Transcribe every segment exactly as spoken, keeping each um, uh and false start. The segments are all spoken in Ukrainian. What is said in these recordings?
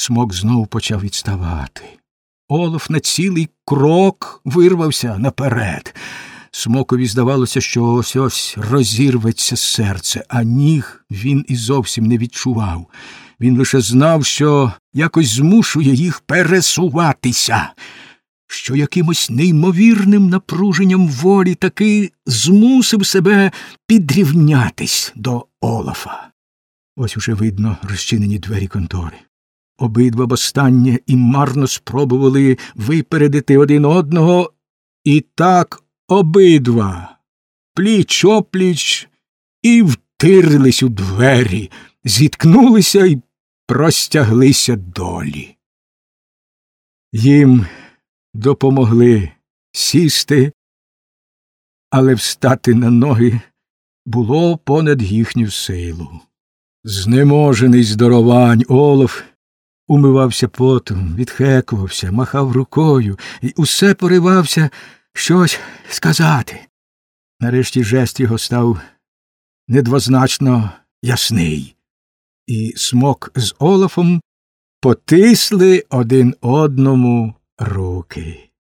Смок знов почав відставати. Олаф на цілий крок вирвався наперед. Смокові здавалося, що ось-ось розірветься серце, а ніг він і зовсім не відчував. Він лише знав, що якось змушує їх пересуватися, що якимось неймовірним напруженням волі таки змусив себе підрівнятись до Олафа. Ось уже видно розчинені двері контори. Обидва востаннє і марно спробували випередити один одного, і так обидва, пліч-опліч, і втирились у двері, зіткнулися і простяглися долі. Їм допомогли сісти, але встати на ноги було понад їхню силу. Знеможений здоровань Олаф умивався потом, відхекувався, махав рукою і усе поривався щось сказати. Нарешті жест його став недвозначно ясний, і Смок з Олафом потисли один одному руки.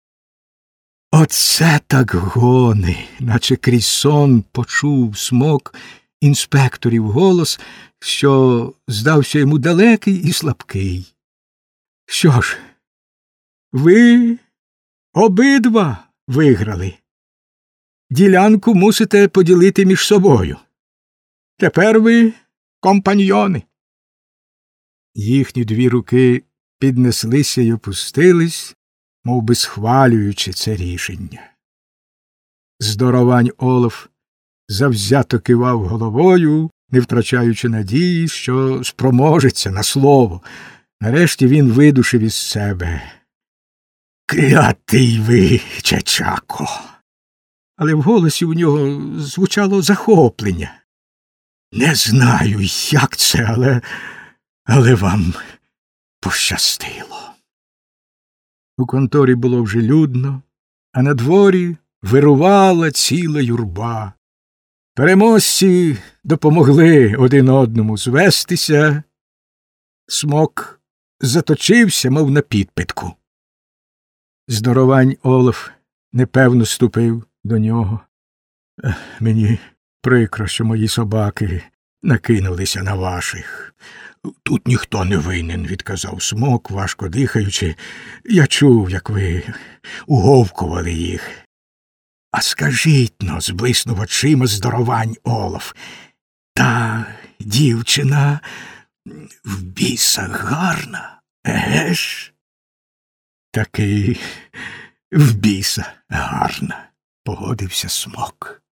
Оце так гони, наче крізь сон почув Смок інспекторів голос, що здався йому далекий і слабкий. Що ж, ви обидва виграли. Ділянку мусите поділити між собою. Тепер ви компаньйони. Їхні дві руки піднеслися й опустились, мов би схвалюючи це рішення. Здоровань Олаф завзято кивав головою, не втрачаючи надії, що спроможеться на слово. Нарешті він видушив із себе: «Клятий ви, Чечако!» Але в голосі у нього звучало захоплення. «Не знаю, як це, але, але вам пощастило». У конторі було вже людно, а на дворі вирувала ціла юрба. Переможці допомогли один одному звестися. Смок заточився, мов на підпитку. Здоровань Олаф непевно ступив до нього. «Мені прикро, що мої собаки накинулися на ваших». «Тут ніхто не винен», – відказав Смок, важко дихаючи. «Я чув, як ви уговкували їх». «А скажіть-но», – зблиснув очима Здоровань Олаф, «та дівчина в біса гарна, еге ж?» «Таки в біса гарна», – погодився Смок.